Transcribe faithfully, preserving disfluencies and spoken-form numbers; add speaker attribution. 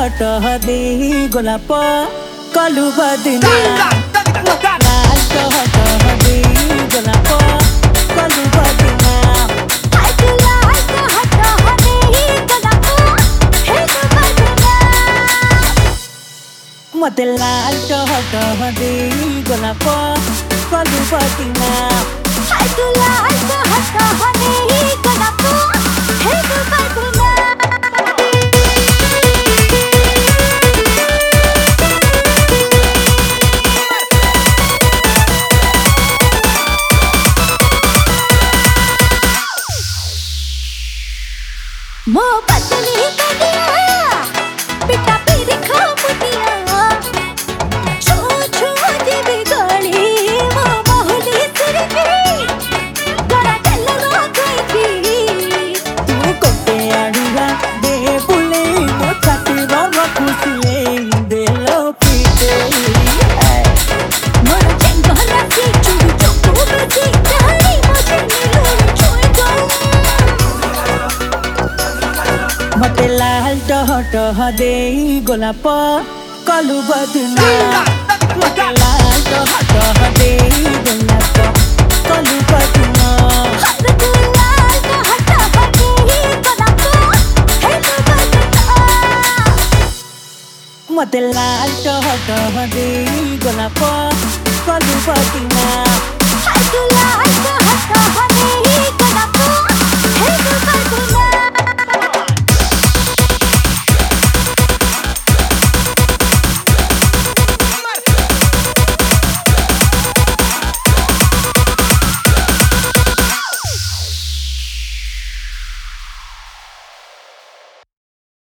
Speaker 1: हट दे गोलाप कलु बदना लाल तो हट दे गोलाप कलु बदना मते लाल तो हट दे गोलाप कलु बदना
Speaker 2: मो पतली कदिया पिटा पीरी खामुदिया छो छो देवी गली मो बहुली सिरकी गड़ा चलवा गई
Speaker 1: तू कोटे आड़ुआ दे बुले मो छाती रंग खुशिए दे लो पीते
Speaker 2: मोर चंगला की चुड़ी चोको बजी जानी मुझे मिलो छोड़ दो
Speaker 1: मते लाल टह टह दे गोलाप कलु बदना मते लाल टह टह दे गोलाप कलु बदना
Speaker 2: हर गुलाल का हटा हटे ही गोलाप है तो बदना
Speaker 1: मते लाल टह टह दे गोलाप कलु बदना।